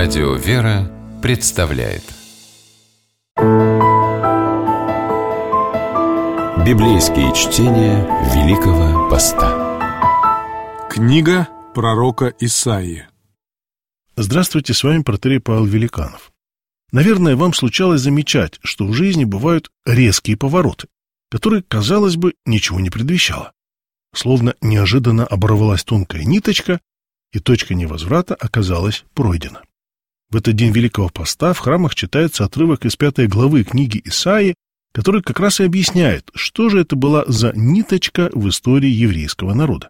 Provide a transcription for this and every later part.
Радио «Вера» представляет Библейские чтения Великого Поста. Книга пророка Исаии. Здравствуйте, с вами протоиерей Павел Великанов. Наверное, вам случалось замечать, что в жизни бывают резкие повороты, которые, казалось бы, ничего не предвещало. Словно неожиданно оборвалась тонкая ниточка, и точка невозврата оказалась пройдена. В этот день Великого Поста в храмах читается отрывок из 5 главы книги Исаии, который как раз и объясняет, что же это была за ниточка в истории еврейского народа.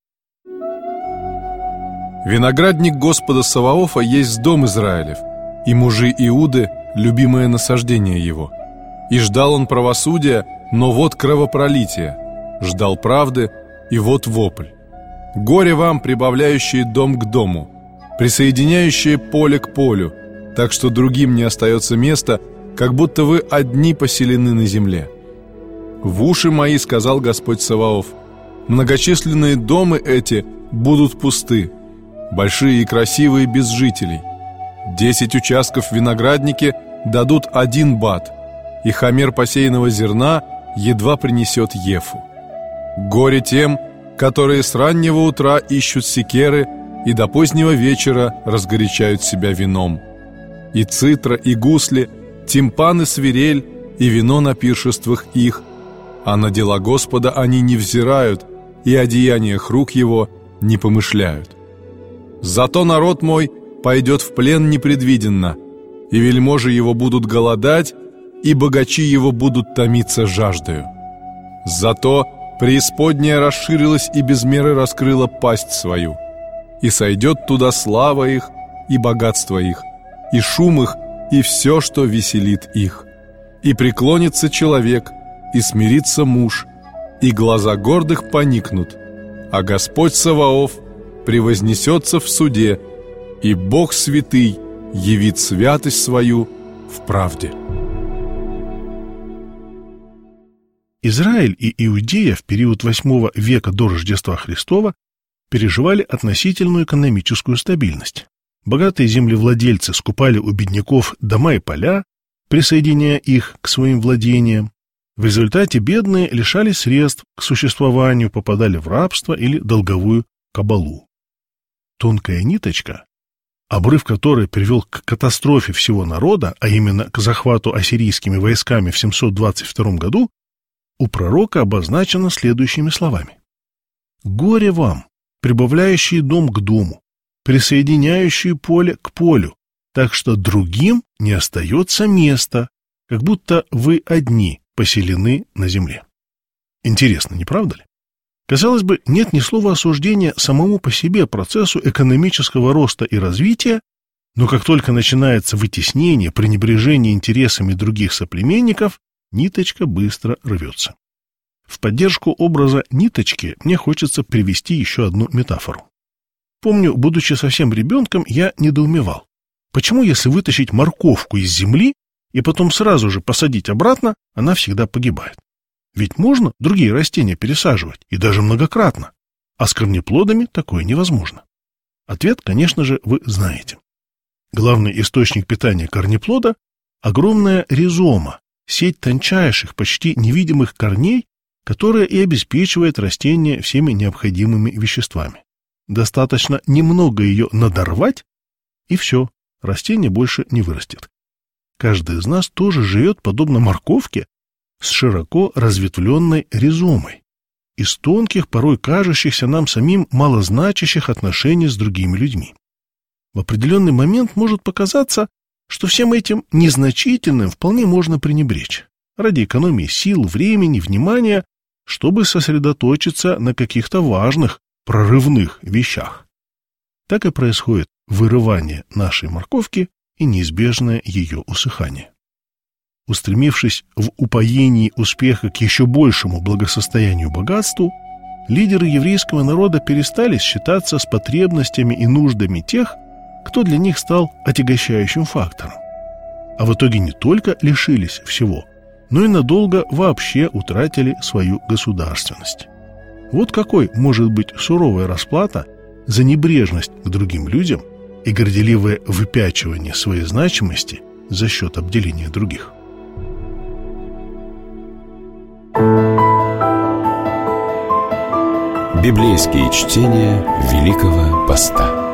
Виноградник Господа Саваофа есть дом Израилев, и мужи Иуды — любимое насаждение его. И ждал он правосудия, но вот кровопролитие, ждал правды, и вот вопль. Горе вам, прибавляющие дом к дому, присоединяющие поле к полю, так что другим не остается места, как будто вы одни поселены на земле. В уши мои, сказал Господь Саваоф, многочисленные домы эти будут пусты, большие и красивые без жителей. 10 участков в винограднике дадут 1 бат, и хомер посеянного зерна едва принесет ефу. Горе тем, которые с раннего утра ищут секеры и до позднего вечера разгорячают себя вином. И цитра, и гусли, тимпаны, свирель, и вино на пиршествах их, а на дела Господа они не взирают, и о деяниях рук его не помышляют. Зато народ мой пойдет в плен непредвиденно, и вельможи его будут голодать, и богачи его будут томиться жаждою. Зато преисподняя расширилась и без меры раскрыла пасть свою, и сойдет туда слава их и богатство их, и шум их, и все, что веселит их. И преклонится человек, и смирится муж, и глаза гордых поникнут, а Господь Саваоф превознесется в суде, и Бог святый явит святость свою в правде. Израиль и Иудея в период 8 века до Рождества Христова переживали относительную экономическую стабильность. Богатые землевладельцы скупали у бедняков дома и поля, присоединяя их к своим владениям. В результате бедные лишались средств к существованию, попадали в рабство или долговую кабалу. Тонкая ниточка, обрыв которой привел к катастрофе всего народа, а именно к захвату ассирийскими войсками в 722 году, у пророка обозначено следующими словами. «Горе вам, прибавляющие дом к дому, присоединяющие поле к полю, так что другим не остается места, как будто вы одни поселены на земле». Интересно, не правда ли? Казалось бы, нет ни слова осуждения самому по себе процессу экономического роста и развития, но как только начинается вытеснение, пренебрежение интересами других соплеменников, ниточка быстро рвется. В поддержку образа ниточки мне хочется привести еще одну метафору. Помню, будучи совсем ребенком, я недоумевал. Почему, если вытащить морковку из земли и потом сразу же посадить обратно, она всегда погибает? Ведь можно другие растения пересаживать, и даже многократно. А с корнеплодами такое невозможно. Ответ, конечно же, вы знаете. Главный источник питания корнеплода – огромная ризома, сеть тончайших, почти невидимых корней, которая и обеспечивает растение всеми необходимыми веществами. Достаточно немного ее надорвать, и все, растение больше не вырастет. Каждый из нас тоже живет подобно морковке с широко разветвленной ризомой, из тонких, порой кажущихся нам самим малозначащих отношений с другими людьми. В определенный момент может показаться, что всем этим незначительным вполне можно пренебречь, ради экономии сил, времени, внимания, чтобы сосредоточиться на каких-то важных, прорывных вещах. Так и происходит вырывание нашей морковки и неизбежное ее усыхание. Устремившись в упоении успеха к еще большему благосостоянию и богатству, лидеры еврейского народа перестали считаться с потребностями и нуждами тех, кто для них стал отягощающим фактором. А в итоге не только лишились всего, но и надолго вообще утратили свою государственность. Вот какой может быть суровая расплата за небрежность к другим людям и горделивое выпячивание своей значимости за счет обделения других. Библейские чтения Великого Поста.